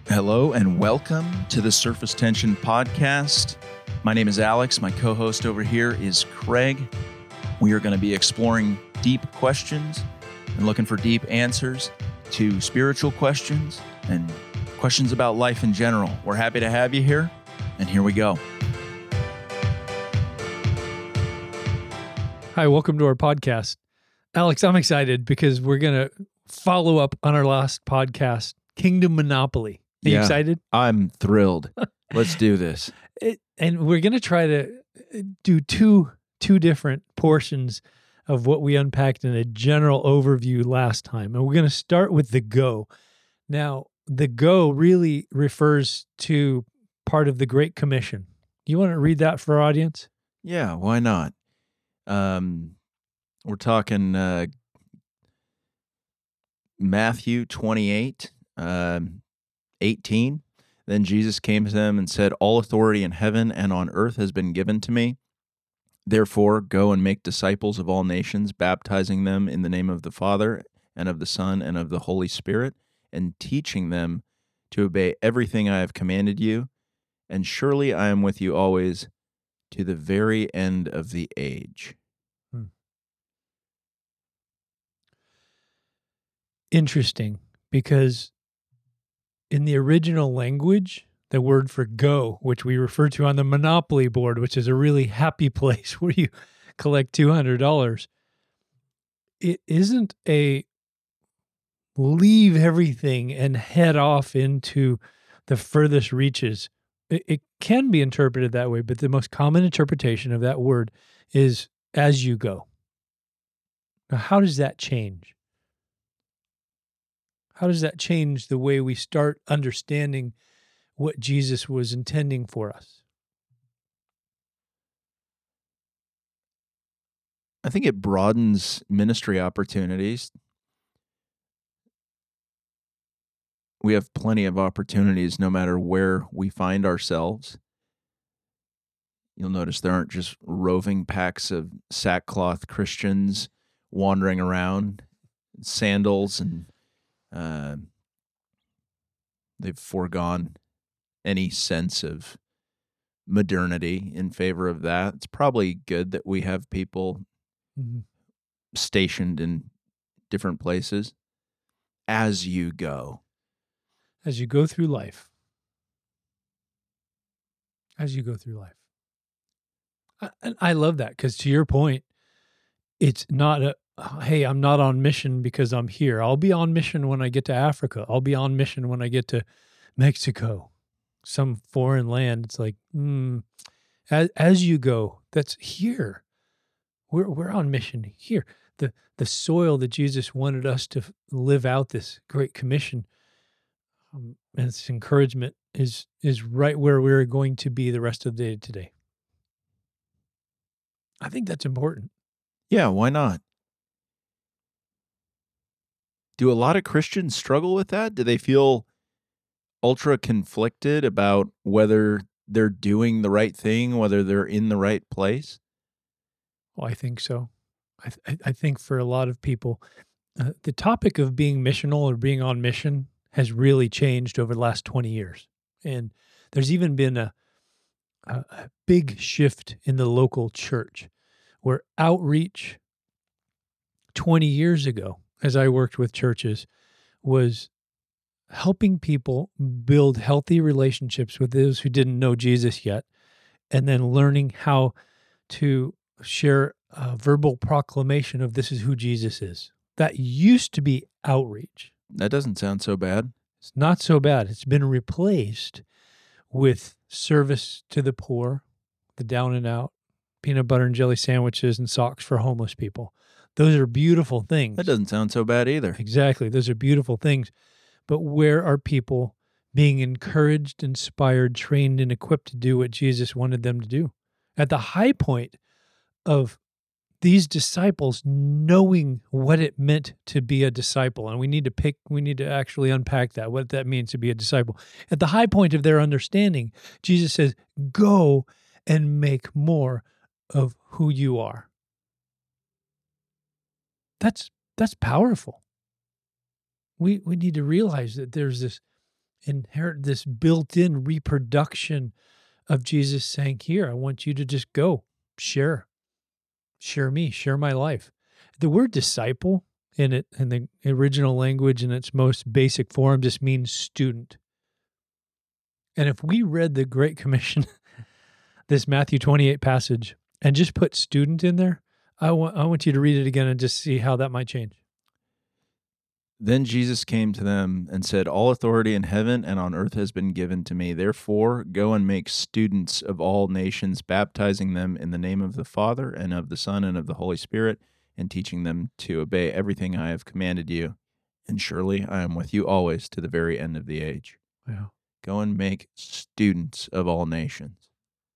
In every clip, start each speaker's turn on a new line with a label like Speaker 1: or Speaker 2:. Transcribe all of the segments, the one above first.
Speaker 1: Hello and welcome to the Surface Tension Podcast. My name is Alex. My co-host over here is Craig. We are going to be exploring deep questions and looking for deep answers to spiritual questions and questions about life in general. We're happy to have you here, and here we go.
Speaker 2: Hi, welcome to our podcast. Alex, I'm excited because we're going to follow up on our last podcast, Kingdom Monopoly. Are you excited?
Speaker 1: I'm thrilled. Let's do this.
Speaker 2: And we're going to try to do two different portions of what we unpacked in a general overview last time. And we're going to start with the go. Now, the go really refers to part of the Great Commission. You want to read that for our audience?
Speaker 1: Yeah, why not? We're talking Matthew 28, 18. Then Jesus came to them and said, "All authority in heaven and on earth has been given to me. Therefore, go and make disciples of all nations, baptizing them in the name of the Father and of the Son and of the Holy Spirit, and teaching them to obey everything I have commanded you. And surely I am with you always to the very end of the age."
Speaker 2: Interesting, because in the original language, the word for go, which we refer to on the Monopoly board, which is a really happy place where you collect $200, it isn't a leave everything and head off into the furthest reaches. It can be interpreted that way, but the most common interpretation of that word is as you go. Now, how does that change? How does that change the way we start understanding what Jesus was intending for us?
Speaker 1: I think it broadens ministry opportunities. We have plenty of opportunities no matter where we find ourselves. You'll notice there aren't just roving packs of sackcloth Christians wandering around, sandals, and they've foregone any sense of modernity in favor of that. It's probably good that we have people stationed in different places as you go.
Speaker 2: As you go through life. As you go through life. I love that because, to your point, it's not hey, I'm not on mission because I'm here. I'll be on mission when I get to Africa. I'll be on mission when I get to Mexico, some foreign land. It's like, as you go, that's here. We're on mission here. The soil that Jesus wanted us to live out this Great Commission, and its encouragement is right where we're going to be the rest of the day today. I think that's important.
Speaker 1: Yeah, why not? Do a lot of Christians struggle with that? Do they feel ultra conflicted about whether they're doing the right thing, whether they're in the right place?
Speaker 2: Well, I think so. I think for a lot of people, the topic of being missional or being on mission has really changed over the last 20 years. And there's even been a big shift in the local church where outreach 20 years ago, as I worked with churches, was helping people build healthy relationships with those who didn't know Jesus yet, and then learning how to share a verbal proclamation of this is who Jesus is. That used to be outreach.
Speaker 1: That doesn't sound so bad.
Speaker 2: It's not so bad. It's been replaced with service to the poor, the down and out, peanut butter and jelly sandwiches and socks for homeless people. Those are beautiful things.
Speaker 1: That doesn't sound so bad either.
Speaker 2: Exactly. Those are beautiful things. But where are people being encouraged, inspired, trained, and equipped to do what Jesus wanted them to do? At the high point of these disciples knowing what it meant to be a disciple, and we need to actually unpack that, what that means to be a disciple. At the high point of their understanding, Jesus says, go and make more of who you are. That's powerful. We need to realize that there's this inherit this built-in reproduction of Jesus saying, here, I want you to just go, share me, share my life. The word disciple in the original language in its most basic form just means student. And if we read the Great Commission, this Matthew 28 passage, and just put student in there, I want you to read it again and just see how that might change.
Speaker 1: Then Jesus came to them and said, all authority in heaven and on earth has been given to me. Therefore, go and make students of all nations, baptizing them in the name of the Father and of the Son and of the Holy Spirit, and teaching them to obey everything I have commanded you. And surely I am with you always to the very end of the age.
Speaker 2: Wow.
Speaker 1: Go and make students of all nations.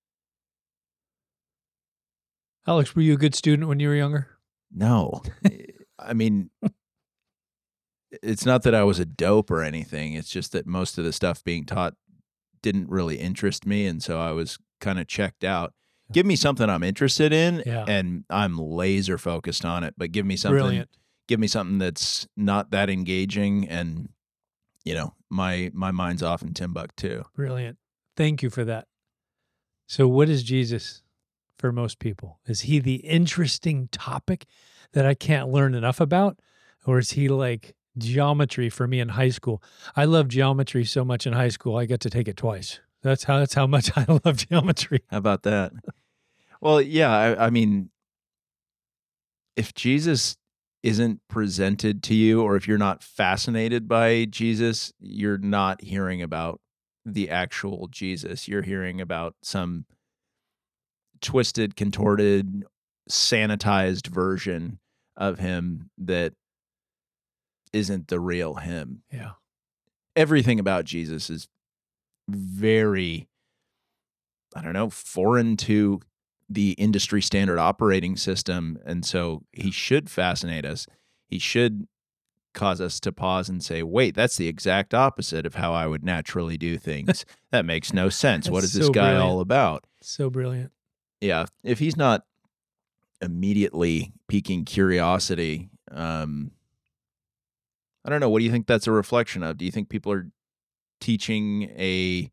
Speaker 2: Alex, were you a good student when you were younger?
Speaker 1: No. I mean, it's not that I was a dope or anything. It's just that most of the stuff being taught didn't really interest me, and so I was kind of checked out. Give me something I'm interested in, and I'm laser focused on it. But give me something,
Speaker 2: Brilliant.
Speaker 1: Give me something that's not that engaging, and my mind's off in Timbuktu.
Speaker 2: Brilliant. Thank you for that. So, what is Jesus for most people? Is he the interesting topic that I can't learn enough about, or is he like geometry for me in high school? I love geometry so much in high school, I got to take it twice. That's how much I love geometry.
Speaker 1: How about that? Well, yeah, I mean, if Jesus isn't presented to you, or if you're not fascinated by Jesus, you're not hearing about the actual Jesus. You're hearing about some twisted, contorted, sanitized version of him that isn't the real him.
Speaker 2: Yeah.
Speaker 1: Everything about Jesus is very, foreign to the industry standard operating system. And so he should fascinate us. He should cause us to pause and say, wait, that's the exact opposite of how I would naturally do things. That makes no sense. What is this guy all about?
Speaker 2: So brilliant.
Speaker 1: Yeah. If he's not immediately piquing curiosity, I don't know. What do you think that's a reflection of? Do you think people are teaching a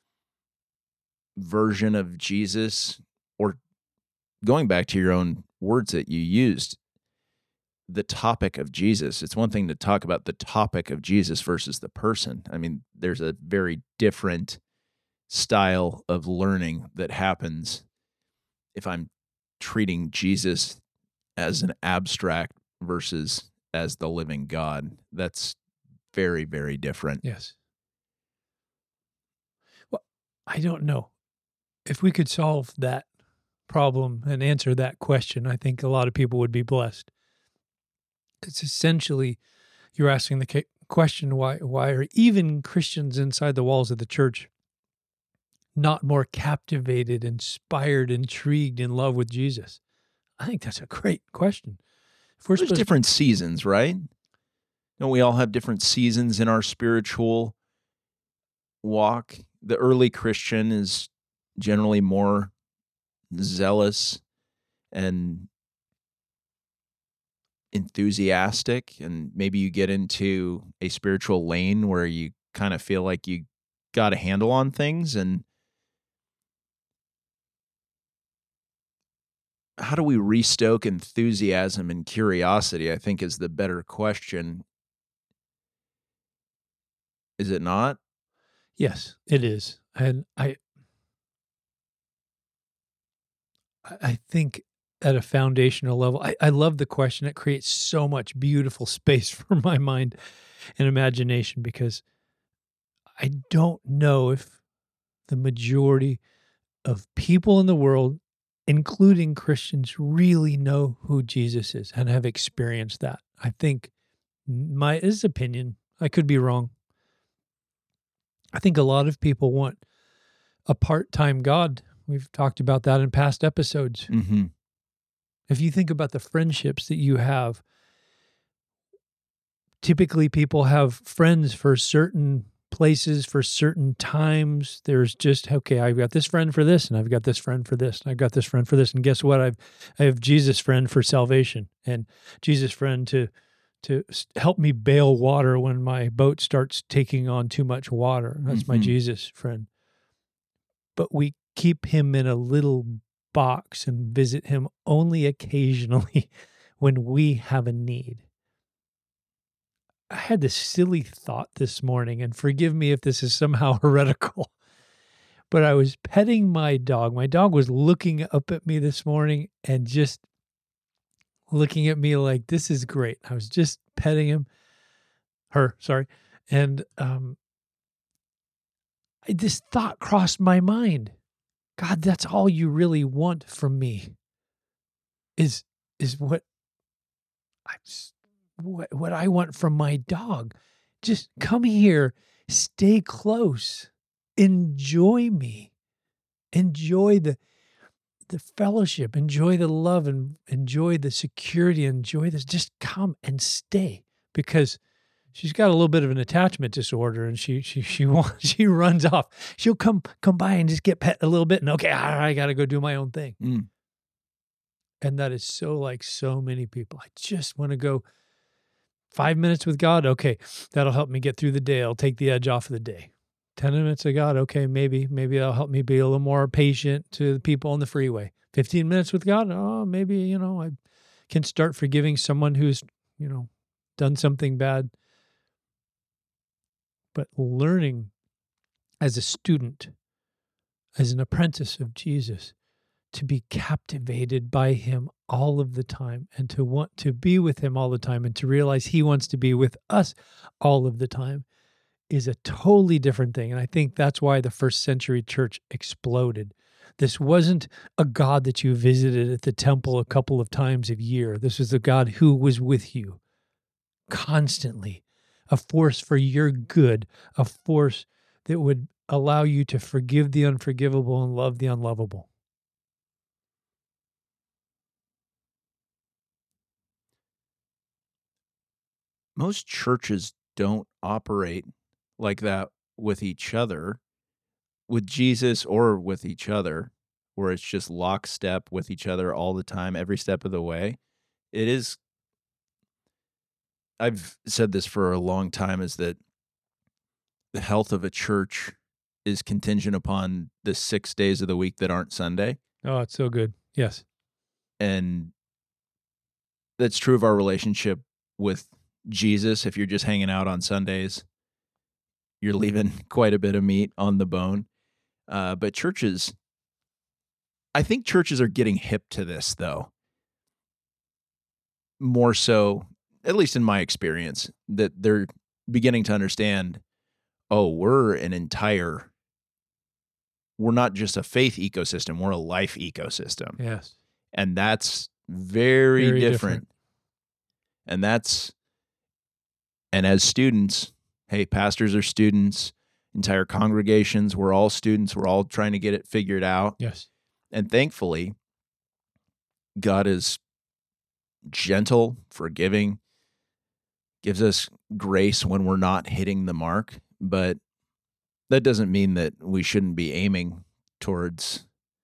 Speaker 1: version of Jesus, or going back to your own words that you used, the topic of Jesus? It's one thing to talk about the topic of Jesus versus the person. I mean, there's a very different style of learning that happens if I'm treating Jesus as an abstract versus as the living God. That's very, very different.
Speaker 2: Yes. Well, I don't know. If we could solve that problem and answer that question, I think a lot of people would be blessed. It's essentially, you're asking the question, why are even Christians inside the walls of the church not more captivated, inspired, intrigued, in love with Jesus? I think that's a great question.
Speaker 1: There's different seasons, right? Don't we all have different seasons in our spiritual walk? The early Christian is generally more zealous and enthusiastic, and maybe you get into a spiritual lane where you kind of feel like you got a handle on things. And how do we restoke enthusiasm and curiosity, I think, is the better question. Is it not?
Speaker 2: Yes, it is. And I think at a foundational level, I love the question. It creates so much beautiful space for my mind and imagination, because I don't know if the majority of people in the world, including Christians, really know who Jesus is and have experienced that. I think this is opinion. I could be wrong. I think a lot of people want a part-time God. We've talked about that in past episodes.
Speaker 1: Mm-hmm.
Speaker 2: If you think about the friendships that you have, typically people have friends for certain places, for certain times. There's just, okay, I've got this friend for this, and I've got this friend for this, and I've got this friend for this. And guess what? I have Jesus friend for salvation, and Jesus friend to to help me bail water when my boat starts taking on too much water. That's my
Speaker 1: Mhm.
Speaker 2: Jesus friend. But we keep him in a little box and visit him only occasionally when we have a need. I had this silly thought this morning, and forgive me if this is somehow heretical, but I was petting my dog. My dog was looking up at me this morning and just looking at me like, this is great. I was just petting her, sorry. And this thought crossed my mind. God, that's all you really want from me is what I what I want from my dog. Just come here, stay close, enjoy me, enjoy the fellowship, enjoy the love, and enjoy the security, enjoy this. Just come and stay, because she's got a little bit of an attachment disorder, and she wants, she runs off. She'll come by and just get pet a little bit, and okay, I got to go do my own thing.
Speaker 1: Mm.
Speaker 2: And that is so like so many people. I just want to go 5 minutes with God. Okay, that'll help me get through the day. I'll take the edge off of the day. 10 minutes of God. Okay, maybe that'll help me be a little more patient to the people on the freeway. 15 minutes with God. Oh, maybe, I can start forgiving someone who's, done something bad. But learning as a student, as an apprentice of Jesus, to be captivated by him all of the time, and to want to be with him all the time, and to realize he wants to be with us all of the time, is a totally different thing. And I think that's why the first century church exploded. This wasn't a God that you visited at the temple a couple of times a year. This was the God who was with you constantly, a force for your good, a force that would allow you to forgive the unforgivable and love the unlovable.
Speaker 1: Most churches don't operate like that with each other, with Jesus or with each other, where it's just lockstep with each other all the time, every step of the way. It is, I've said this for a long time, is that the health of a church is contingent upon the 6 days of the week that aren't Sunday.
Speaker 2: Oh, it's so good. Yes.
Speaker 1: And that's true of our relationship with Jesus. If you're just hanging out on Sundays, you're leaving quite a bit of meat on the bone. But churches, I think churches are getting hip to this, though. More so, at least in my experience, that they're beginning to understand, oh, we're not just a faith ecosystem, we're a life ecosystem.
Speaker 2: Yes.
Speaker 1: And that's very,
Speaker 2: Very
Speaker 1: different. And as students, hey, pastors are students, entire congregations, we're all students, we're all trying to get it figured out.
Speaker 2: Yes.
Speaker 1: And thankfully, God is gentle, forgiving, gives us grace when we're not hitting the mark. But that doesn't mean that we shouldn't be aiming towards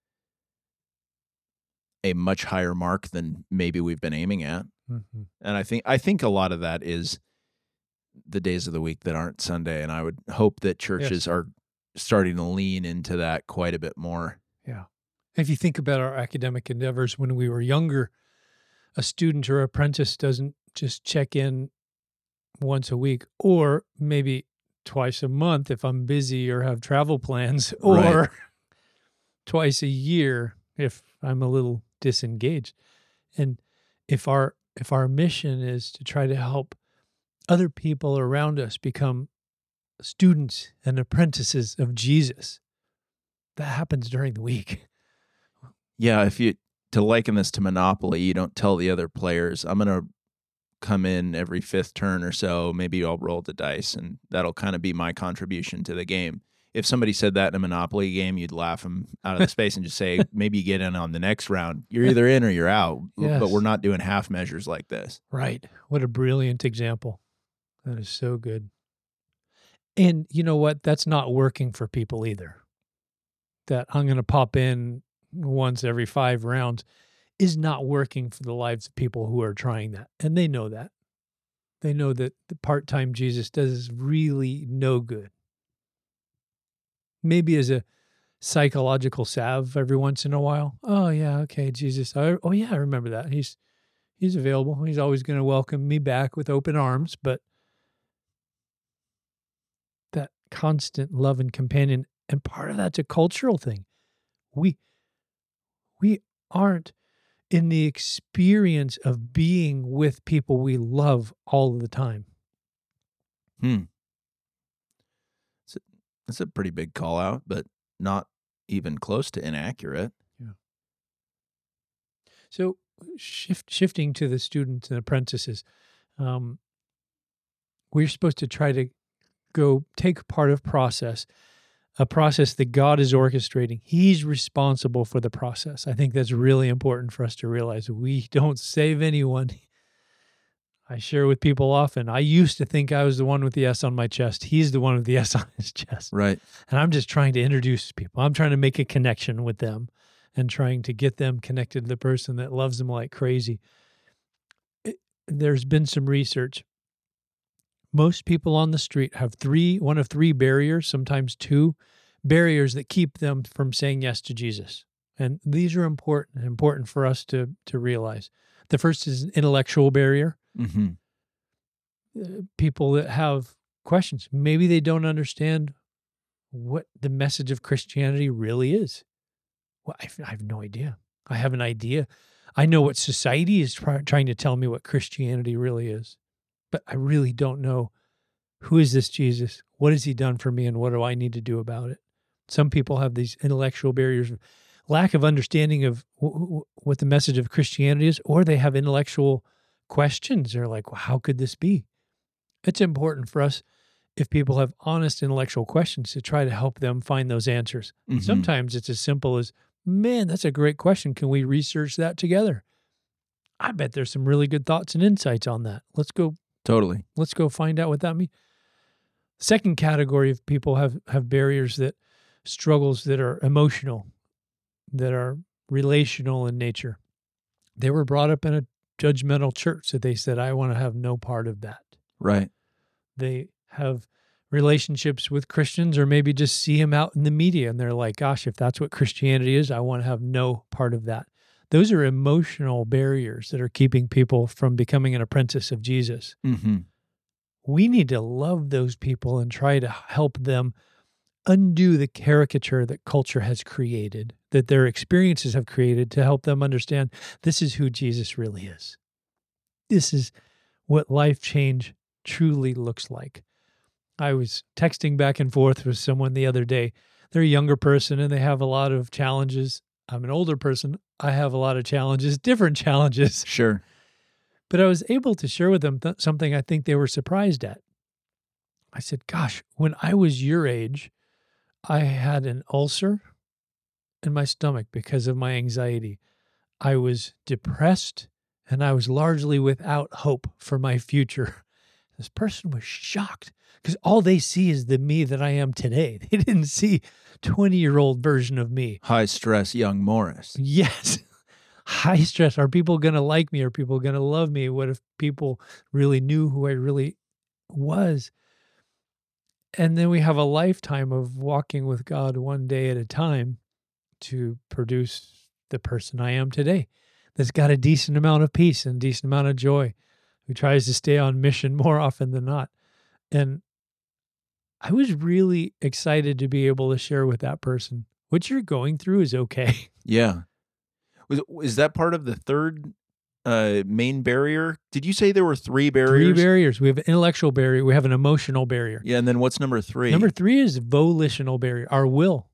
Speaker 1: a much higher mark than maybe we've been aiming at.
Speaker 2: Mm-hmm.
Speaker 1: And I think a lot of that is the days of the week that aren't Sunday. And I would hope that churches are starting to lean into that quite a bit more.
Speaker 2: Yeah. If you think about our academic endeavors when we were younger, a student or apprentice doesn't just check in once a week, or maybe twice a month if I'm busy or have travel plans, or
Speaker 1: Right.
Speaker 2: twice a year if I'm a little disengaged. And if our mission is to try to help other people around us become students and apprentices of Jesus, that happens during the week.
Speaker 1: Yeah, to liken this to Monopoly, you don't tell the other players, I'm going to come in every fifth turn or so, maybe I'll roll the dice, and that'll kind of be my contribution to the game. If somebody said that in a Monopoly game, you'd laugh them out of the space and just say, maybe you get in on the next round. You're either in or you're out, but we're not doing half measures like this.
Speaker 2: Right. What a brilliant example. That is so good. And you know what? That's not working for people either. That I'm going to pop in once every 5 rounds is not working for the lives of people who are trying that. And they know that. They know that the part-time Jesus does really no good. Maybe as a psychological salve every once in a while. Oh yeah, okay, Jesus. Oh yeah, I remember that. He's available. He's always going to welcome me back with open arms, but that constant love and companion, and part of that's a cultural thing. We we aren't in the experience of being with people we love all the time.
Speaker 1: Hmm. That's a pretty big call out, but not even close to inaccurate.
Speaker 2: Yeah. So shifting to the students and apprentices, um, we're supposed to try to go take part of a process that God is orchestrating. He's responsible for the process. I think that's really important for us to realize. We don't save anyone. I share with people often. I used to think I was the one with the S on my chest. He's the one with the S on his chest.
Speaker 1: Right.
Speaker 2: And I'm just trying to introduce people. I'm trying to make a connection with them and trying to get them connected to the person that loves them like crazy. There's been some research. Most people on the street have one of three barriers, sometimes two barriers that keep them from saying yes to Jesus. And these are important for us to realize. The first is an intellectual barrier.
Speaker 1: Mm-hmm.
Speaker 2: People that have questions, maybe they don't understand what the message of Christianity really is. Well, I have no idea. I have an idea. I know what society is trying to tell me what Christianity really is, but I really don't know who is this Jesus? What has he done for me? And what do I need to do about it? Some people have these intellectual barriers, lack of understanding of what the message of Christianity is, or they have intellectual questions. They're like, well, how could this be? It's important for us, if people have honest intellectual questions, to try to help them find those answers.
Speaker 1: Mm-hmm.
Speaker 2: Sometimes it's as simple as, man, that's a great question. Can we research that together? I bet there's some really good thoughts and insights on that. Let's go find out what that means. Second category of people have barriers, struggles that are emotional, that are relational in nature. They were brought up in a judgmental church that they said, I want to have no part of that.
Speaker 1: Right.
Speaker 2: They have relationships with Christians, or maybe just see them out in the media and they're like, gosh, if that's what Christianity is, I want to have no part of that. Those are emotional barriers that are keeping people from becoming an apprentice of Jesus.
Speaker 1: Mm-hmm.
Speaker 2: We need to love those people and try to help them undo the caricature that culture has created, that their experiences have created, to help them understand this is who Jesus really is. This is what life change truly looks like. I was texting back and forth with someone the other day. They're a younger person and they have a lot of challenges. I'm an older person. I have a lot of challenges, different challenges.
Speaker 1: Sure.
Speaker 2: But I was able to share with them something I think they were surprised at. I said, gosh, when I was your age, I had an ulcer in my stomach because of my anxiety. I was depressed and I was largely without hope for my future. This person was shocked because all they see is the me that I am today. They didn't see 20-year-old version of me.
Speaker 1: High stress young Morris.
Speaker 2: Yes. High stress. Are people going to like me? Are people going to love me? What if people really knew who I really was? And then we have a lifetime of walking with God one day at a time to produce the person I am today, that's got a decent amount of peace and a decent amount of joy, who tries to stay on mission more often than not. And I was really excited to be able to share with that person, what you're going through is okay.
Speaker 1: Yeah. Is that part of the third main barrier? Did you say there were three barriers?
Speaker 2: 3 barriers. We have an intellectual barrier. We have an emotional barrier.
Speaker 1: Yeah, and then what's number 3?
Speaker 2: Number 3 is volitional barrier, our will.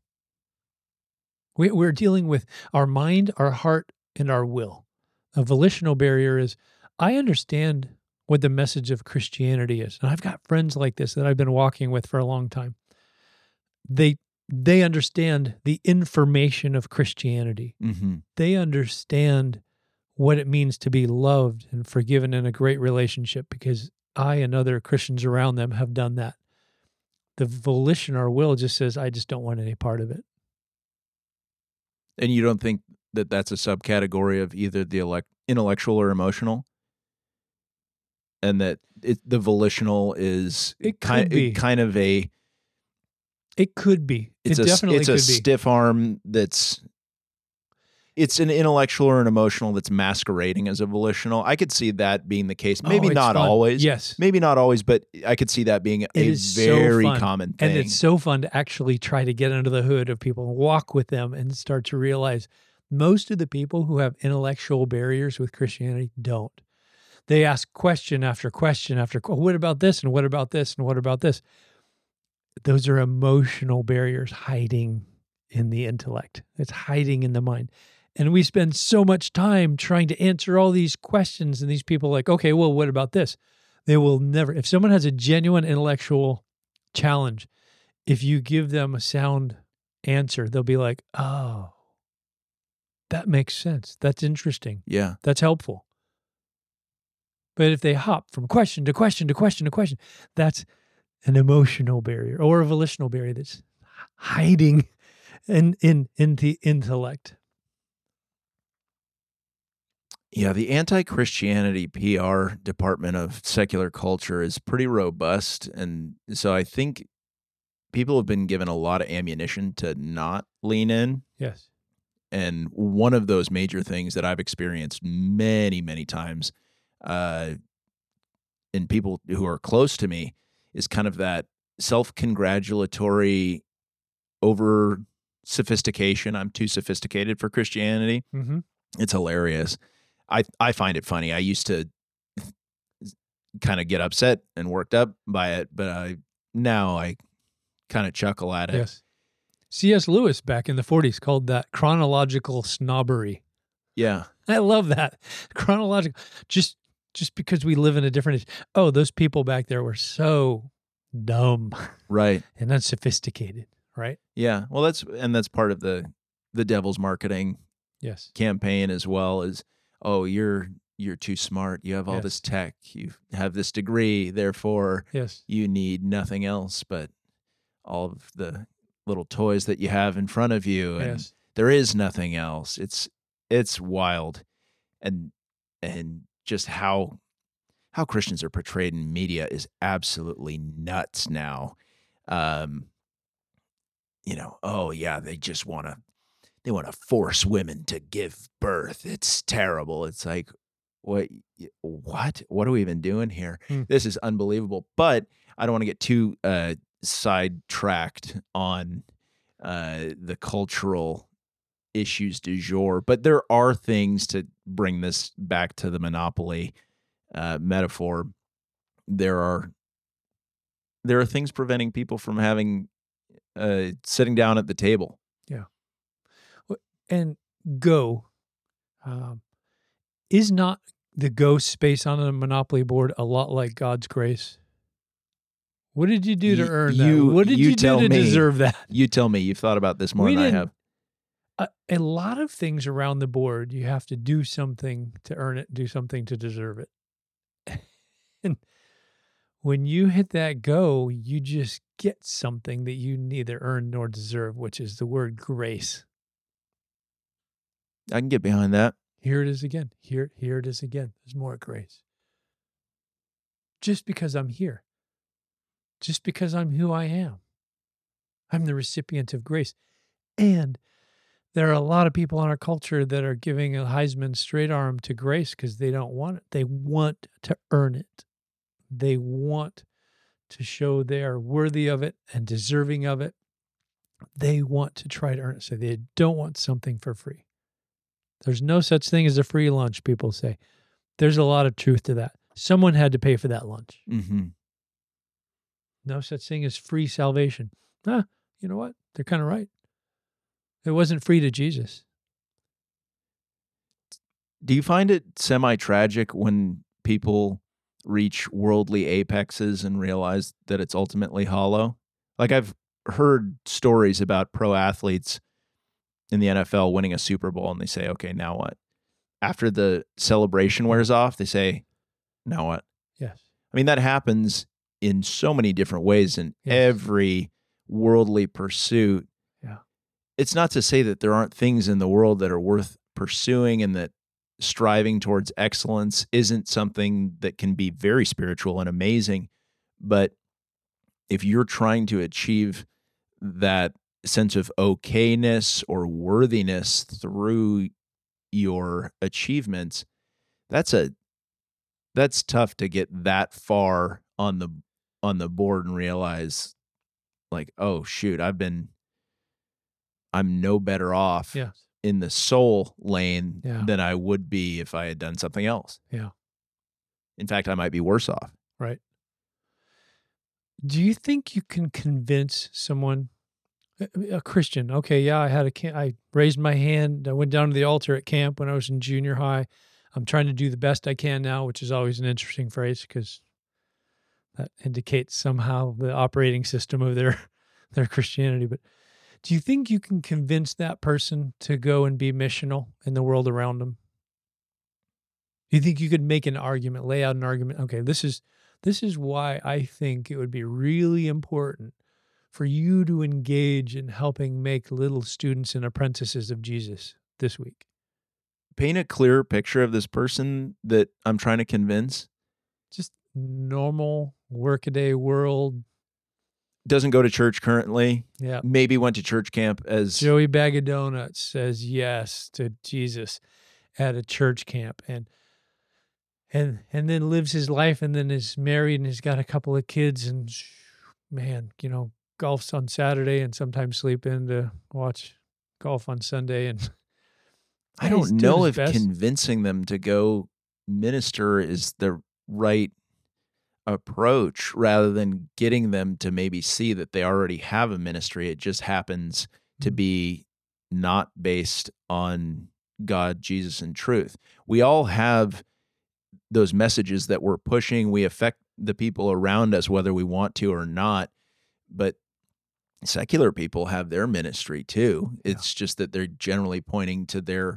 Speaker 2: We're dealing with our mind, our heart, and our will. A volitional barrier is, I understand what the message of Christianity is. And I've got friends like this that I've been walking with for a long time. They understand the information of Christianity.
Speaker 1: Mm-hmm.
Speaker 2: They understand what it means to be loved and forgiven in a great relationship, because I and other Christians around them have done that. The volition, our will, just says, I just don't want any part of it.
Speaker 1: And you don't think that that's a subcategory of either the intellectual or emotional? and that the volitional is
Speaker 2: It could be.
Speaker 1: kind of a.
Speaker 2: It could be. It definitely
Speaker 1: it's
Speaker 2: could
Speaker 1: a
Speaker 2: be.
Speaker 1: stiff arm that's. It's an intellectual or an emotional that's masquerading as a volitional. I could see that being the case. Maybe
Speaker 2: it's
Speaker 1: not
Speaker 2: fun.
Speaker 1: always.
Speaker 2: Yes.
Speaker 1: Maybe not always, but I could see that being
Speaker 2: It
Speaker 1: a
Speaker 2: is
Speaker 1: very
Speaker 2: so fun.
Speaker 1: common thing.
Speaker 2: And it's so fun to actually try to get under the hood of people and walk with them and start to realize most of the people who have intellectual barriers with Christianity don't. They ask question after question after, what about this? And what about this? And what about this? Those are emotional barriers hiding in the intellect. It's hiding in the mind. And we spend so much time trying to answer all these questions, and these people are like, okay, well, what about this? They will never, if someone has a genuine intellectual challenge, if you give them a sound answer, they'll be like, oh, that makes sense. That's interesting.
Speaker 1: Yeah.
Speaker 2: That's helpful. But if they hop from question to question to question to question, that's an emotional barrier or a volitional barrier that's hiding in the intellect.
Speaker 1: Yeah, the anti-Christianity PR department of secular culture is pretty robust. And so I think people have been given a lot of ammunition to not lean in.
Speaker 2: Yes.
Speaker 1: And one of those major things that I've experienced many, many times in people who are close to me is kind of that self-congratulatory over-sophistication. I'm too sophisticated for Christianity.
Speaker 2: Mm-hmm.
Speaker 1: It's hilarious. I find it funny. I used to kind of get upset and worked up by it, but now I kind of chuckle at it.
Speaker 2: Yes. C.S. Lewis back in the 40s called that chronological snobbery.
Speaker 1: Yeah.
Speaker 2: I love that. Chronological. Just because we live in a different age. Oh, those people back there were so dumb.
Speaker 1: Right.
Speaker 2: And unsophisticated, right?
Speaker 1: Yeah. Well, that's part of the devil's marketing
Speaker 2: Yes.
Speaker 1: campaign as well, is, oh, you're too smart. You have all
Speaker 2: Yes.
Speaker 1: this tech. You have this degree. Therefore,
Speaker 2: Yes.
Speaker 1: you need nothing else but all of the little toys that you have in front of you. And
Speaker 2: Yes.
Speaker 1: there is nothing else. It's wild. And just how Christians are portrayed in media is absolutely nuts now. Oh yeah, they just want to force women to give birth. It's terrible. It's like, what are we even doing here? This is unbelievable. But I don't want to get too sidetracked on the cultural issues du jour, but there are things, to bring this back to the monopoly metaphor. There are things preventing people from having sitting down at the table.
Speaker 2: Yeah. And Go is not the Go space on a Monopoly board a lot like God's grace? What did you do to earn that? What did you do to deserve that?
Speaker 1: You tell me. You've thought about this more than I have.
Speaker 2: A lot of things around the board, you have to do something to earn it, do something to deserve it. And when you hit that Go, you just get something that you neither earn nor deserve, which is the word grace.
Speaker 1: I can get behind that.
Speaker 2: Here it is again. Here it is again. There's more grace. Just because I'm here. Just because I'm who I am. I'm the recipient of grace. And there are a lot of people in our culture that are giving a Heisman straight arm to grace because they don't want it. They want to earn it. They want to show they are worthy of it and deserving of it. They want to try to earn it. So they don't want something for free. There's no such thing as a free lunch, people say. There's a lot of truth to that. Someone had to pay for that lunch.
Speaker 1: Mm-hmm.
Speaker 2: No such thing as free salvation. You know what? They're kind of right. It wasn't free to Jesus.
Speaker 1: Do you find it semi-tragic when people reach worldly apexes and realize that it's ultimately hollow? Like, I've heard stories about pro athletes in the NFL winning a Super Bowl, and they say, okay, now what? After the celebration wears off, they say, now what?
Speaker 2: Yes.
Speaker 1: I mean, that happens in so many different ways in every worldly pursuit.
Speaker 2: Yeah.
Speaker 1: It's not to say that there aren't things in the world that are worth pursuing and that striving towards excellence isn't something that can be very spiritual and amazing. But if you're trying to achieve that sense of okayness or worthiness through your achievements, that's tough to get that far on the board and realize, like, oh shoot, I'm no better off
Speaker 2: Yeah.
Speaker 1: in the soul lane
Speaker 2: Yeah.
Speaker 1: than I would be if I had done something else.
Speaker 2: Yeah.
Speaker 1: In fact, I might be worse off.
Speaker 2: Right. Do you think you can convince someone, a Christian? Okay, yeah, I raised my hand. I went down to the altar at camp when I was in junior high. I'm trying to do the best I can now, which is always an interesting phrase because that indicates somehow the operating system of their Christianity. But do you think you can convince that person to go and be missional in the world around them? Do you think you could make an argument, lay out an argument? Okay, this is why I think it would be really important for you to engage in helping make little students and apprentices of Jesus this week.
Speaker 1: Paint a clearer picture of this person that I'm trying to convince.
Speaker 2: Just normal workaday world.
Speaker 1: Doesn't go to church currently.
Speaker 2: Yeah.
Speaker 1: Maybe went to church camp as
Speaker 2: Joey Bag of Donuts says yes to Jesus at a church camp and then lives his life and then is married and has got a couple of kids and man, golfs on Saturday and sometimes sleep in to watch golf on Sunday. And
Speaker 1: I don't know if convincing them to go minister is the right approach, rather than getting them to maybe see that they already have a ministry. It just happens to be not based on God, Jesus, and truth. We all have those messages that we're pushing. We affect the people around us, whether we want to or not. But secular people have their ministry too. It's just that they're generally pointing to their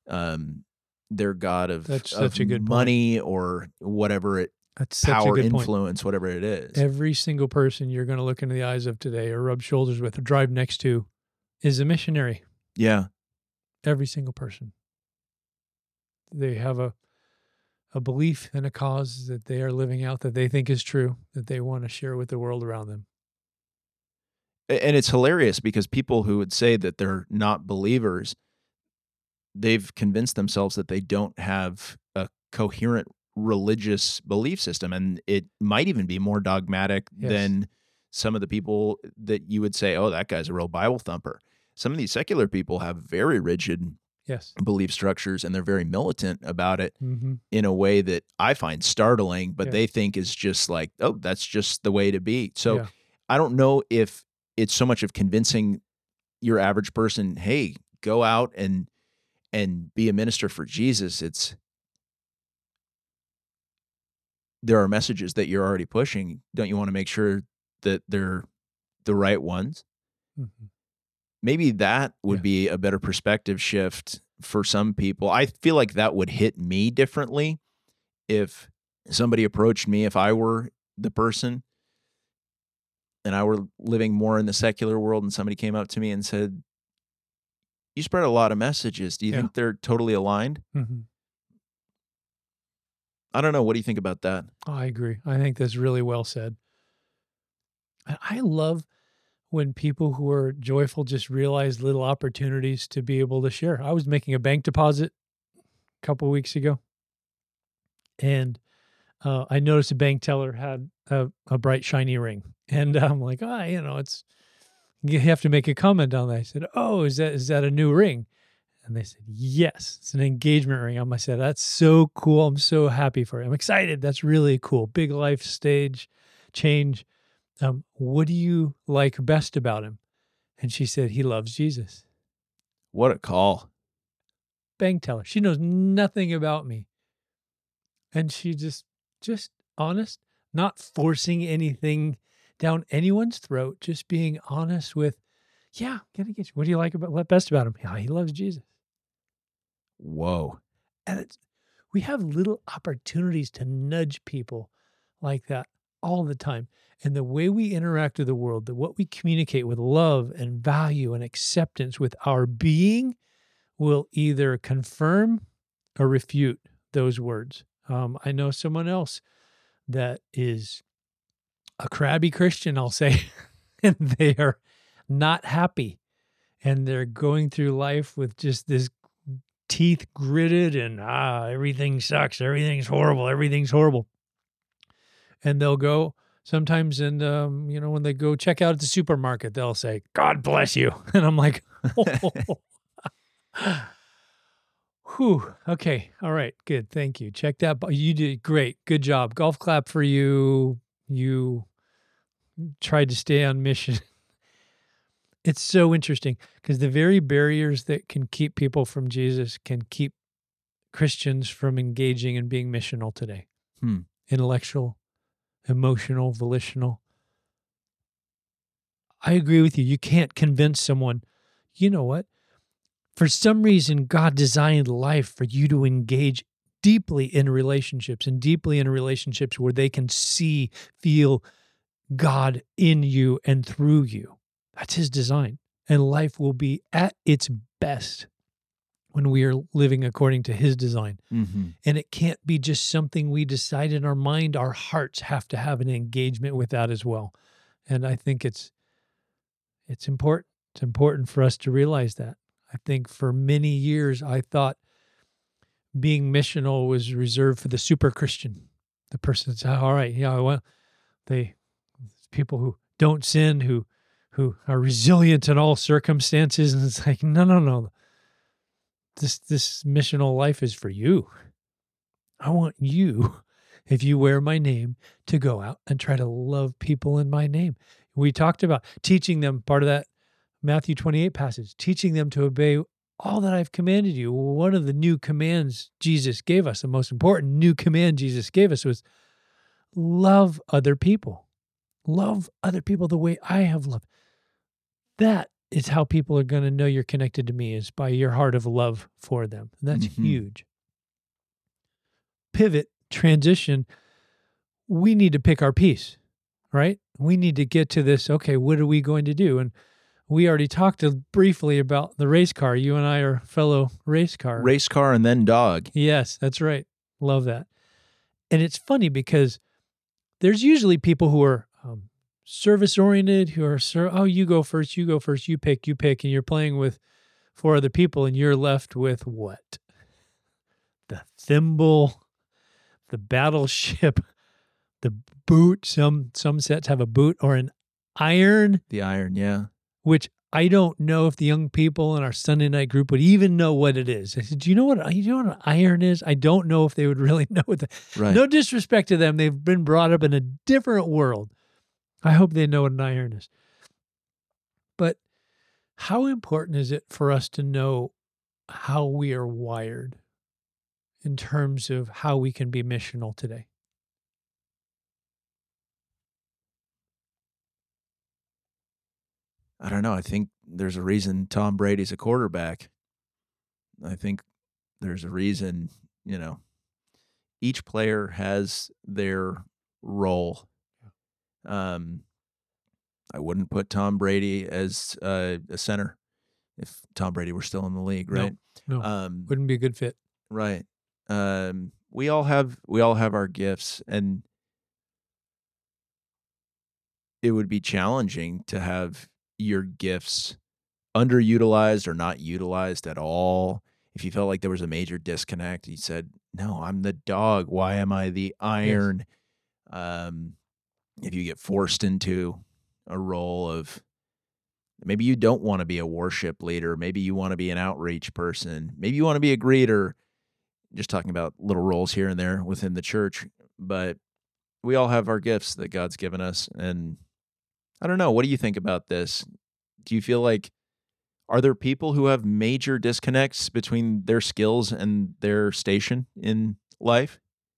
Speaker 1: God of,
Speaker 2: That's such a good
Speaker 1: money or whatever power, influence, whatever it is.
Speaker 2: Every single person you're going to look into the eyes of today or rub shoulders with or drive next to is a missionary.
Speaker 1: Yeah.
Speaker 2: Every single person. They have a belief and a cause that they are living out that they think is true, that they want to share with the world around them.
Speaker 1: And it's hilarious because people who would say that they're not believers, they've convinced themselves that they don't have a coherent religious belief system. And it might even be more dogmatic than some of the people that you would say, oh, that guy's a real Bible thumper. Some of these secular people have very rigid belief structures, and they're very militant about it in a way that I find startling, but they think is just like, oh, that's just the way to be. So I don't know if it's so much of convincing your average person, hey, go out and be a minister for Jesus. There are messages that you're already pushing. Don't you want to make sure that they're the right ones?
Speaker 2: Mm-hmm.
Speaker 1: Maybe that would be a better perspective shift for some people. I feel like that would hit me differently if somebody approached me, if I were the person and I were living more in the secular world and somebody came up to me and said, you spread a lot of messages. Do you think they're totally aligned?
Speaker 2: Mm-hmm.
Speaker 1: I don't know. What do you think about that?
Speaker 2: I agree. I think that's really well said. I love when people who are joyful just realize little opportunities to be able to share. I was making a bank deposit a couple of weeks ago, and I noticed a bank teller had a bright, shiny ring. And I'm like, you have to make a comment on that. I said, oh, is that a new ring? And they said, yes, it's an engagement ring. I said, that's so cool. I'm so happy for you. I'm excited. That's really cool. Big life stage change. What do you like best about him? And she said, he loves Jesus.
Speaker 1: What a call.
Speaker 2: Bank teller. She knows nothing about me. And she just honest, not forcing anything down anyone's throat, just being honest with, what do you like best about him? Yeah, he loves Jesus.
Speaker 1: Whoa.
Speaker 2: And we have little opportunities to nudge people like that all the time. And the way we interact with the world, what we communicate with love and value and acceptance with our being will either confirm or refute those words. I know someone else that is a crabby Christian, I'll say, and they are not happy. And they're going through life with just this teeth gritted and, everything sucks. Everything's horrible. Everything's horrible. And they'll go sometimes, and, when they go check out at the supermarket, they'll say, God bless you. And I'm like, whew. Okay. All right. Good. Thank you. Check that. You did great. Good job. Golf clap for you. You tried to stay on mission. It's so interesting because the very barriers that can keep people from Jesus can keep Christians from engaging and being missional today. Intellectual, emotional, volitional. I agree with you. You can't convince someone, you know what? For some reason, God designed life for you to engage deeply in relationships and deeply in relationships where they can see, feel God in you and through you. That's his design. And life will be at its best when we are living according to his design.
Speaker 1: Mm-hmm.
Speaker 2: And it can't be just something we decide in our mind. Our hearts have to have an engagement with that as well. And I think it's important. It's important for us to realize that. I think for many years, I thought being missional was reserved for the super Christian. The person that's, all right, yeah, well, people who don't sin, who are resilient in all circumstances. And it's like, no. This missional life is for you. I want you, if you wear my name, to go out and try to love people in my name. We talked about teaching them, part of that Matthew 28 passage, teaching them to obey all that I've commanded you. One of the new commands Jesus gave us, the most important new command Jesus gave us, was love other people. Love other people the way I have loved. That is how people are going to know you're connected to me, is by your heart of love for them. And that's huge. Pivot, transition, we need to pick our piece, right? We need to get to this, okay, what are we going to do? And we already talked briefly about the race car. You and I are fellow race car.
Speaker 1: Race car and then dog.
Speaker 2: Yes, that's right. Love that. And it's funny because there's usually people who are service-oriented, who are, you go first, you pick, and you're playing with 4 other people, and you're left with what? The thimble, the battleship, the boot. Some sets have a boot or an iron.
Speaker 1: The iron, yeah.
Speaker 2: Which I don't know if the young people in our Sunday night group would even know what it is. I said, do you know what an iron is? I don't know if they would really know what
Speaker 1: Right.
Speaker 2: No disrespect to them. They've been brought up in a different world. I hope they know what an iron is. But how important is it for us to know how we are wired in terms of how we can be missional today?
Speaker 1: I don't know. I think there's a reason Tom Brady's a quarterback. I think there's a reason, each player has their role. I wouldn't put Tom Brady as a center if Tom Brady were still in the league, right?
Speaker 2: No, wouldn't be a good fit.
Speaker 1: Right. We all have our gifts, and it would be challenging to have your gifts underutilized or not utilized at all. If you felt like there was a major disconnect, you said, no, I'm the dog. Why am I the iron? Yes. If you get forced into a role of, maybe you don't want to be a worship leader. Maybe you want to be an outreach person. Maybe you want to be a greeter. Just talking about little roles here and there within the church. But we all have our gifts that God's given us. And I don't know. What do you think about this? Do you feel like, are there people who have major disconnects between their skills and their station in life?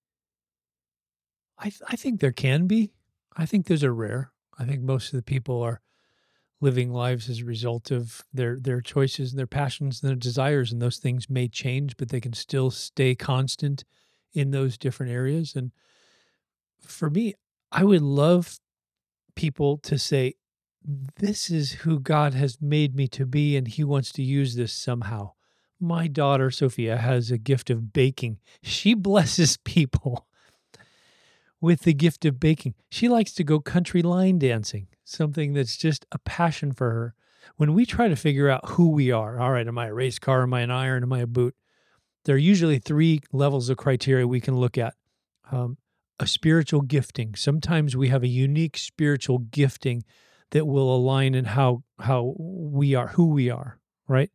Speaker 2: I think there can be. I think those are rare. I think most of the people are living lives as a result of their choices and their passions and their desires, and those things may change, but they can still stay constant in those different areas. And for me, I would love people to say, this is who God has made me to be, and he wants to use this somehow. My daughter, Sophia, has a gift of baking. She blesses people with the gift of baking. She likes to go country line dancing, something that's just a passion for her. When we try to figure out who we are, all right, am I a race car? Am I an iron? Am I a boot? There are usually three levels of criteria we can look at. Um, a spiritual gifting. Sometimes we have a unique spiritual gifting that will align in how we are, who we are, right?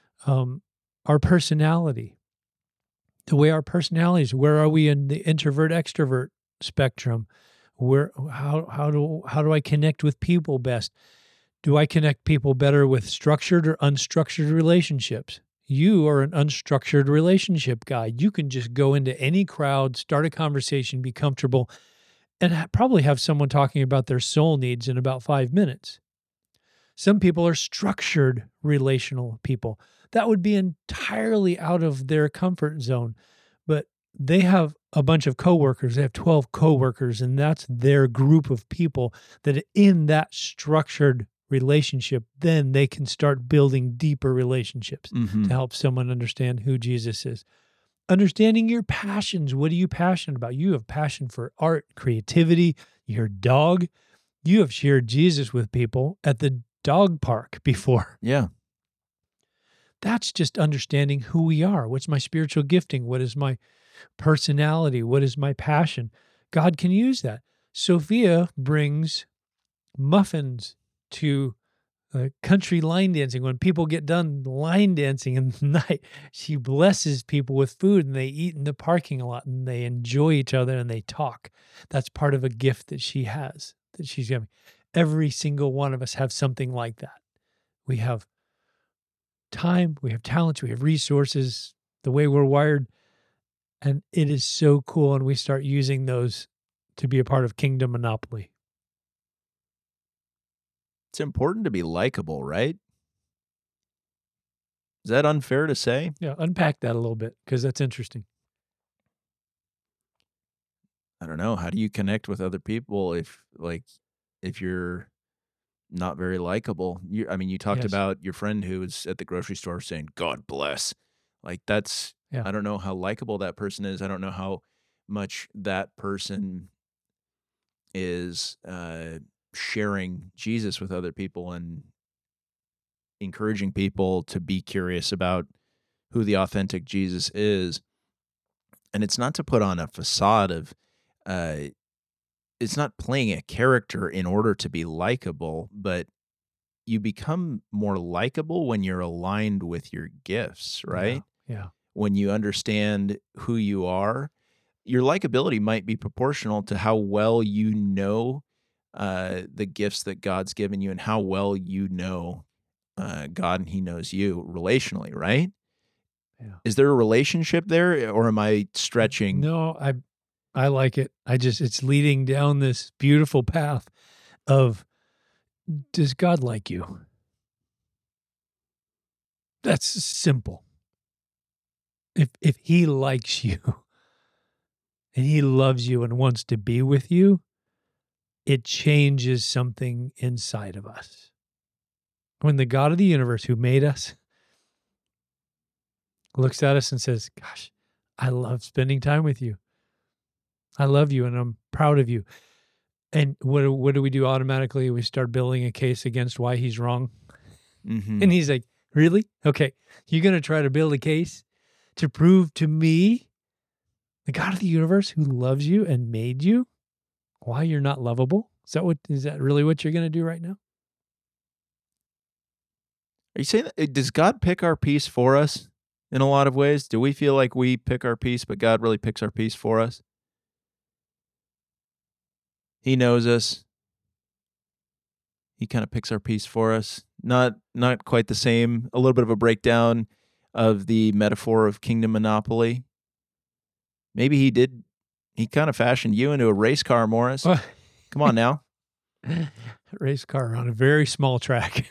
Speaker 2: Our personality, the way our personalities, where are we in the introvert extrovert spectrum? Where how do I connect with people best? Do I connect people better with structured or unstructured relationships? You are an unstructured relationship guy. You can just go into any crowd, start a conversation, be comfortable, and probably have someone talking about their soul needs in about 5 minutes. Some people are structured relational people. That would be entirely out of their comfort zone, but they have a bunch of coworkers. They have 12 coworkers, and that's their group of people that in that structured relationship, then they can start building deeper relationships to help someone understand who Jesus is. Understanding your passions. What are you passionate about? You have passion for art, creativity, your dog. You have shared Jesus with people at the dog park before.
Speaker 1: Yeah.
Speaker 2: That's just understanding who we are. What's my spiritual gifting? What is my personality? What is my passion? God can use that. Sophia brings muffins to country line dancing. When people get done line dancing in the night, she blesses people with food, and they eat in the parking lot, and they enjoy each other, and they talk. That's part of a gift that she has, that she's giving. Every single one of us have something like that. We have time, we have talents, we have resources, the way we're wired, and it is so cool, and we start using those to be a part of Kingdom Monopoly.
Speaker 1: It's important to be likable, right? Is that unfair to say?
Speaker 2: Yeah, unpack that a little bit, because that's interesting.
Speaker 1: I don't know. How do you connect with other people if you're not very likable? You talked
Speaker 2: Yes.
Speaker 1: about your friend who was at the grocery store saying, "God bless." That's,
Speaker 2: Yeah.
Speaker 1: I don't know how likable that person is. I don't know how much that person is sharing Jesus with other people and encouraging people to be curious about who the authentic Jesus is. And it's not to put on a facade of, uh, it's not playing a character in order to be likable, but you become more likable when you're aligned with your gifts, right?
Speaker 2: Yeah.
Speaker 1: When you understand who you are, your likability might be proportional to how well you know the gifts that God's given you and how well you know God and He knows you relationally, right?
Speaker 2: Yeah.
Speaker 1: Is there a relationship there, or am I stretching?
Speaker 2: No, I like it. It's leading down this beautiful path of, does God like you? That's simple. If He likes you and He loves you and wants to be with you, it changes something inside of us. When the God of the universe who made us looks at us and says, "Gosh, I love spending time with you. I love you and I'm proud of you." And what do we do automatically? We start building a case against why He's wrong.
Speaker 1: Mm-hmm.
Speaker 2: And He's like, "Really? Okay. You're going to try to build a case to prove to me, the God of the universe who loves you and made you, why you're not lovable?" Is that really what you're going to do right now?
Speaker 1: Are you saying that, does God pick our piece for us in a lot of ways? Do we feel like we pick our piece, but God really picks our piece for us? He knows us. He kind of picks our piece for us. Not quite the same. A little bit of a breakdown of the metaphor of Kingdom Monopoly. Maybe He did. He kind of fashioned you into a race car, Morris. Come on now.
Speaker 2: Race car on a very small track.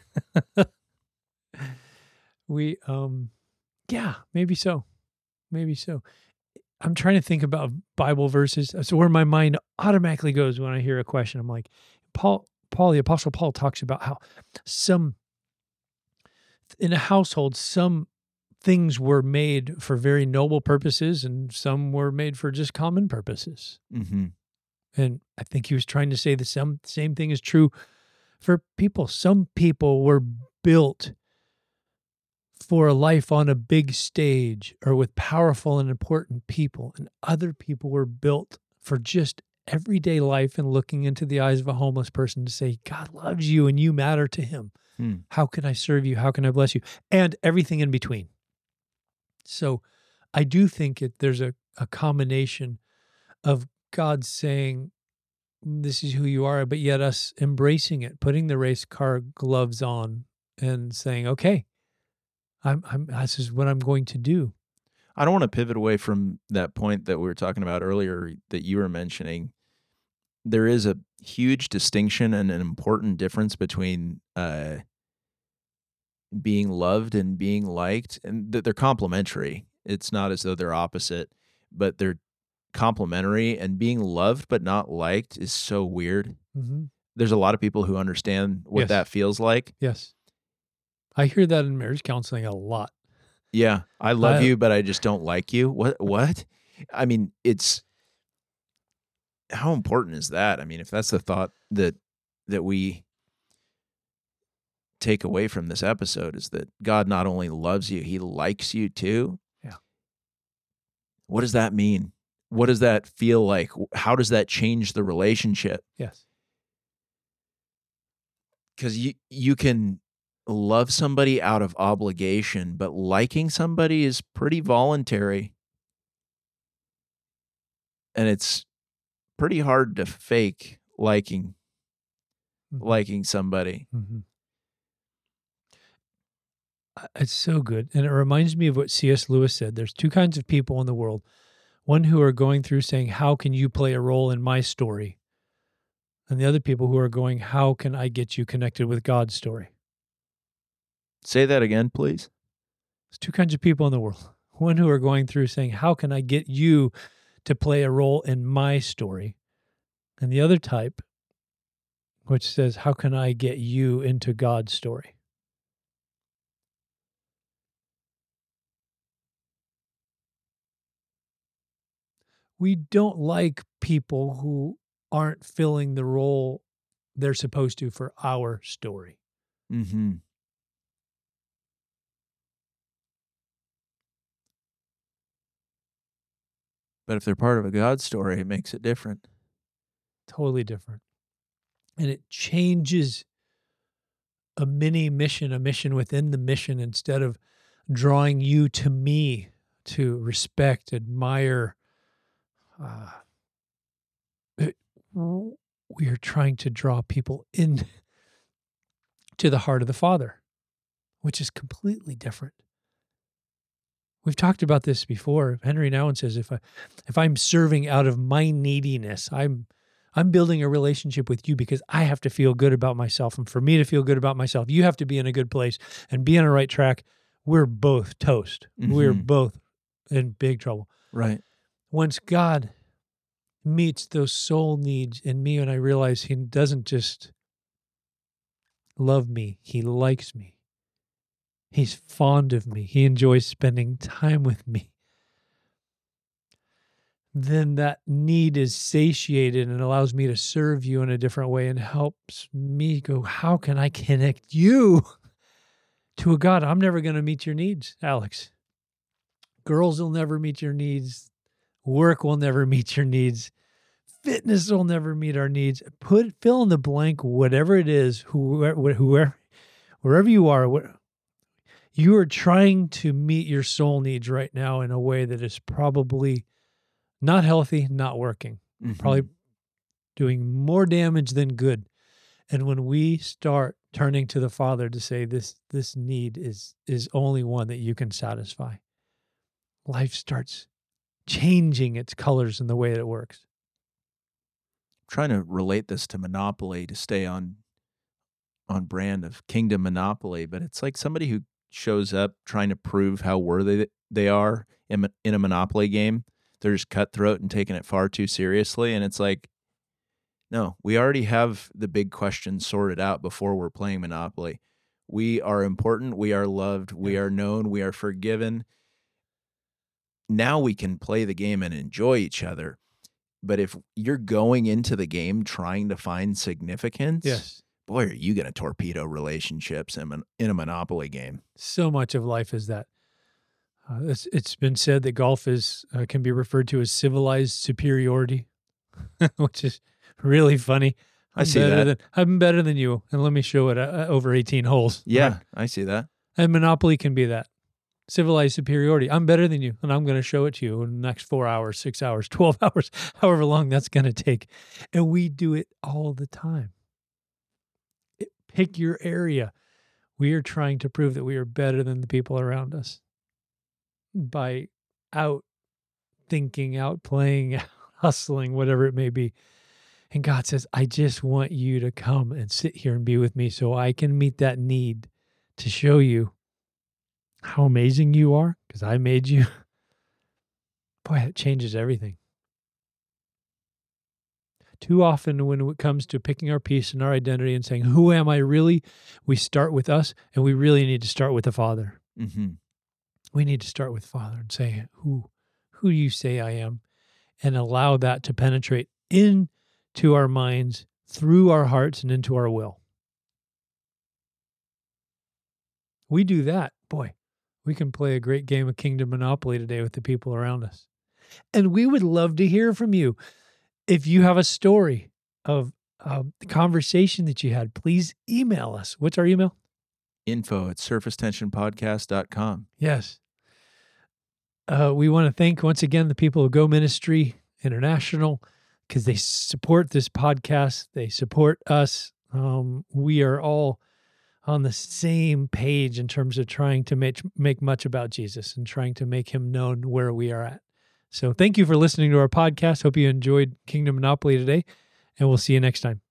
Speaker 2: Yeah, maybe so. Maybe so. I'm trying to think about Bible verses. So where my mind automatically goes when I hear a question, I'm like, the Apostle Paul talks about how in a household, some things were made for very noble purposes and some were made for just common purposes.
Speaker 1: Mm-hmm.
Speaker 2: And I think he was trying to say the same thing is true for people. Some people were built for a life on a big stage or with powerful and important people, and other people were built for just everyday life and looking into the eyes of a homeless person to say, God loves you and you matter to him.
Speaker 1: Hmm.
Speaker 2: How can I serve you? How can I bless you? And everything in between. So I do think there's a combination of God saying, this is who you are, but yet us embracing it, putting the race car gloves on and saying, okay, this is what I'm going to do.
Speaker 1: I don't want to pivot away from that point that we were talking about earlier that you were mentioning. There is a huge distinction and an important difference between being loved and being liked, and that they're complementary. It's not as though they're opposite, but they're complementary. And being loved but not liked is so weird.
Speaker 2: Mm-hmm.
Speaker 1: There's a lot of people who understand what
Speaker 2: Yes.
Speaker 1: that feels like.
Speaker 2: Yes. I hear that in marriage counseling a lot.
Speaker 1: Yeah, I love you, but I just don't like you. What? I mean, it's how important is that? I mean, if that's the thought that we take away from this episode is that God not only loves you, he likes you too.
Speaker 2: Yeah.
Speaker 1: What does that mean? What does that feel like? How does that change the relationship?
Speaker 2: Yes.
Speaker 1: Because you can love somebody out of obligation, but liking somebody is pretty voluntary. And it's pretty hard to fake liking somebody.
Speaker 2: Mm-hmm. It's so good. And it reminds me of what C.S. Lewis said. There's two kinds of people in the world. One who are going through saying, how can you play a role in my story? And the other people who are going, how can I get you connected with God's story?
Speaker 1: Say that again, please.
Speaker 2: There's two kinds of people in the world. One who are going through saying, how can I get you to play a role in my story? And the other type, which says, how can I get you into God's story? We don't like people who aren't filling the role they're supposed to for our story.
Speaker 1: Mm-hmm. But if they're part of a God story, it makes it different.
Speaker 2: Totally different. And it changes a mini mission, a mission within the mission, instead of drawing you to me to respect, admire. We are trying to draw people in to the heart of the Father, which is completely different. We've talked about this before. Henry Nouwen says, if I'm serving out of my neediness, I'm building a relationship with you because I have to feel good about myself. And for me to feel good about myself, you have to be in a good place and be on a right track. We're both toast. Mm-hmm. We're both in big trouble.
Speaker 1: Right.
Speaker 2: Once God meets those soul needs in me and I realize he doesn't just love me, he likes me. He's fond of me. He enjoys spending time with me. Then that need is satiated and allows me to serve you in a different way and helps me go, how can I connect you to a God? I'm never going to meet your needs, Alex. Girls will never meet your needs. Work will never meet your needs. Fitness will never meet our needs. Fill in the blank, whatever it is, wherever you are, you are trying to meet your soul needs right now in a way that is probably not healthy, not working, probably doing more damage than good. And when we start turning to the Father to say this need is only one that you can satisfy, life starts changing its colors in the way that it works.
Speaker 1: I'm trying to relate this to Monopoly to stay on brand of Kingdom Monopoly, but it's like somebody who shows up trying to prove how worthy they are in a Monopoly game. They're just cutthroat and taking it far too seriously. And it's like, no, we already have the big questions sorted out before we're playing Monopoly. We are important. We are loved. We
Speaker 2: Yes.
Speaker 1: are known. We are forgiven. Now we can play the game and enjoy each other. But if you're going into the game trying to find significance,
Speaker 2: Yes.
Speaker 1: boy, are you going to torpedo relationships in a Monopoly game.
Speaker 2: So much of life is that. It's been said that golf is can be referred to as civilized superiority, which is really funny.
Speaker 1: I see that.
Speaker 2: I'm better than you, and let me show it over 18 holes.
Speaker 1: Yeah,
Speaker 2: Right?
Speaker 1: I see that.
Speaker 2: And Monopoly can be that. Civilized superiority. I'm better than you, and I'm going to show it to you in the next 4 hours, 6 hours, 12 hours, however long that's going to take. And we do it all the time. Pick your area. We are trying to prove that we are better than the people around us by out thinking, out playing, out hustling, whatever it may be. And God says, I just want you to come and sit here and be with me so I can meet that need to show you how amazing you are because I made you. Boy, it changes everything. Too often when it comes to picking our peace and our identity and saying, who am I really? We start with us, and we really need to start with the Father.
Speaker 1: Mm-hmm.
Speaker 2: We need to start with Father and say, who do you say I am? And allow that to penetrate into our minds, through our hearts, and into our will. We do that, boy, we can play a great game of Kingdom Monopoly today with the people around us. And we would love to hear from you. If you have a story of the conversation that you had, please email us. What's our email?
Speaker 1: info@surfacetensionpodcast.com.
Speaker 2: Yes. We want to thank once again the people of Go Ministry International because they support this podcast. They support us. We are all on the same page in terms of trying to make much about Jesus and trying to make him known where we are at. So thank you for listening to our podcast. Hope you enjoyed Kingdom Monopoly today, and we'll see you next time.